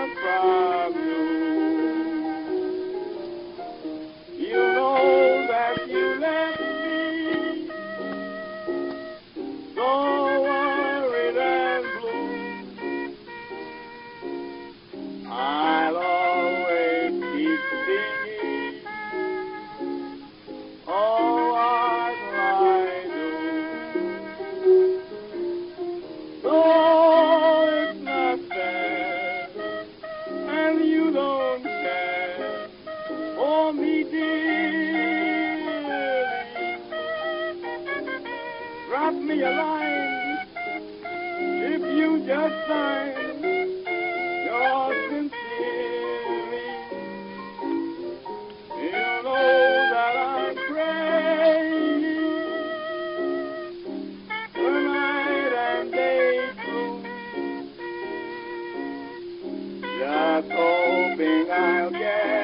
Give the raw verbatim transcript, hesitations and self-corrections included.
from you. You know that you left me so worried and blue. I'll always keep singing, oh, what will I do? Though it's not fair, and you don't care for me, dearly, drop me a line if you just sign yours sincerely. You know that I'm praying the night and day through, just hoping I'll get